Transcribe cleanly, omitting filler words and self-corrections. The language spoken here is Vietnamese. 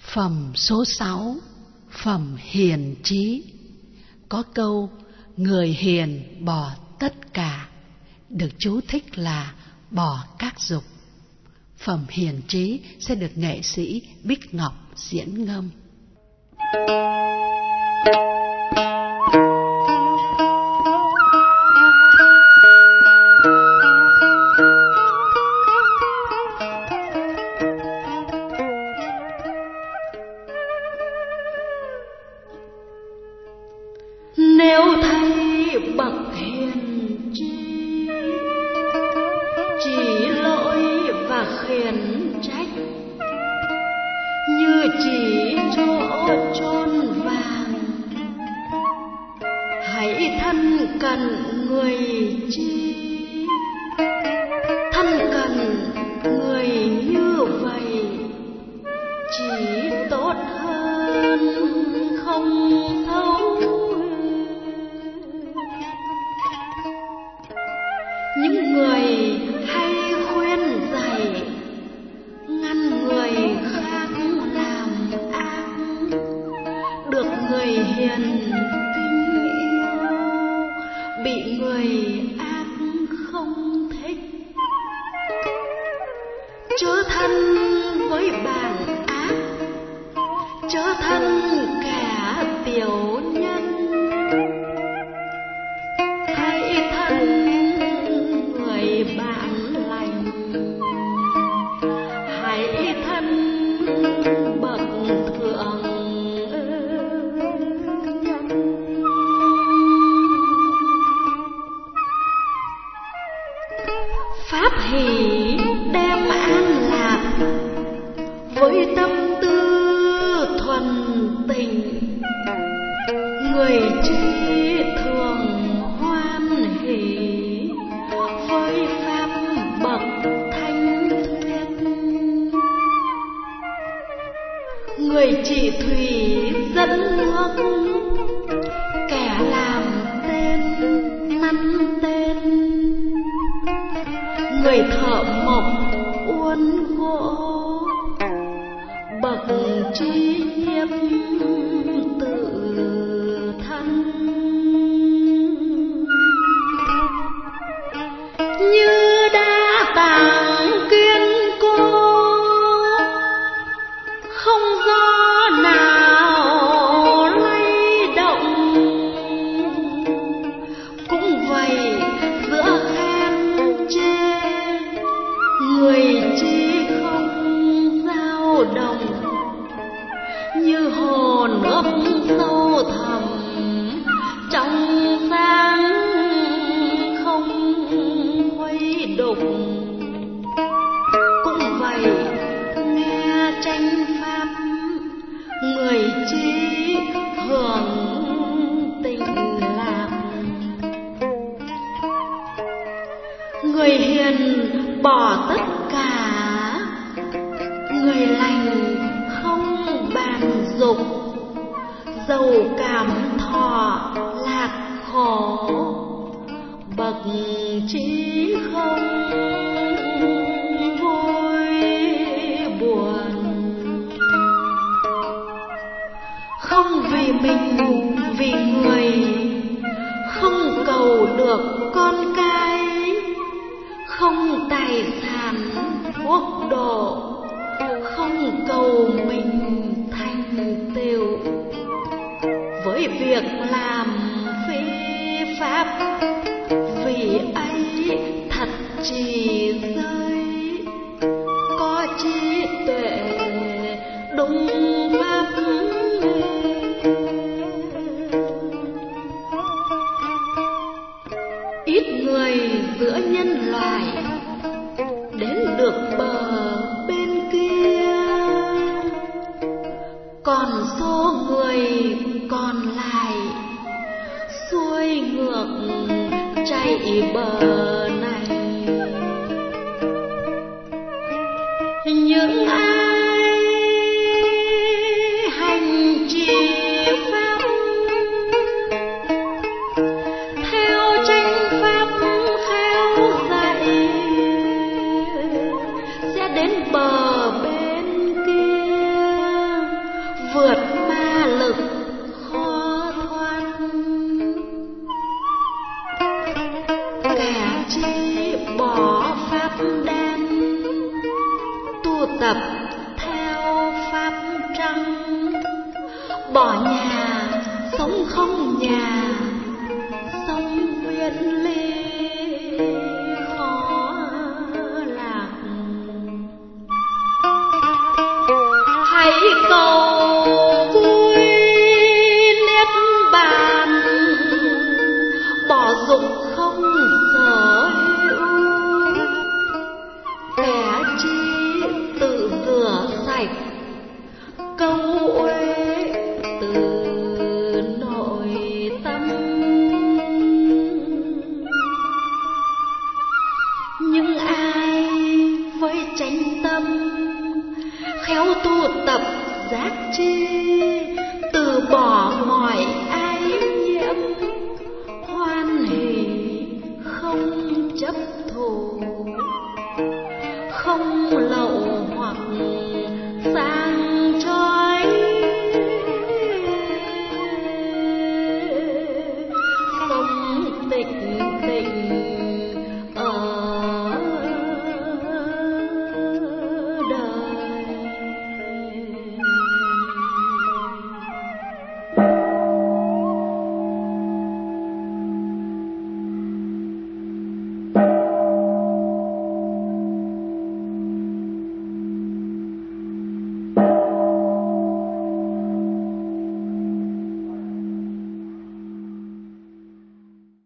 Phẩm số 6, phẩm hiền trí. Có câu người hiền bỏ tất cả, được chú thích là bỏ các dục. Phẩm hiền trí sẽ được nghệ sĩ Bích Ngọc diễn ngâm. Nếu thấy bậc hiền trí chỉ lỗi và khiển trách, như chỉ chỗ chôn vàng, hãy thân cận người chi. Thân cận người như vậy chỉ tốt hơn không xấu. Những người hay khuyên dạy ngăn người khác làm ác, được người hiền kính yêu, bị người ác không thích. Chớ thân với bạn ác, chớ thân kẻ tiểu nhân, hãy thân người bạn lành, hãy thân bậc thượng nhân. Pháp hỷ đem an lạc, với tâm tư thuần tình, người trí thường hoan hỷ với pháp bậc thanh thuyết. Người trị thủy dẫn nước, kẻ làm tên nắn tên, người thợ mộc uốn gỗ, bậc trí nhiếp tự thân. Như đá tảng kiên cố, không gió nào lay động, cũng vậy giữa khen chê, người trí không dao động. Như hồ nước sâu thẳm trong sáng không khuấy đục, cũng vậy nghe tranh pháp, người trí hưởng tình lạc. Người hiền bỏ tất cả, người lành không bàn dục, dầu cảm thọ lạc khổ, bậc trí không vui buồn. Không vì mình vì người, không cầu được con cái, không tài sản quốc độ, không cầu mình thành tựu. Với việc làm phi pháp, vì ấy thật trì giới, có trí tuệ đúng pháp. Ít người giữa nhân loại đến được bờ bên kia, còn số người còn lại xuôi ngược chạy bờ này. Những ai hành trì pháp theo chánh pháp khéo dạy, sẽ đến bờ bên kia bỏ nhà sống không nhà.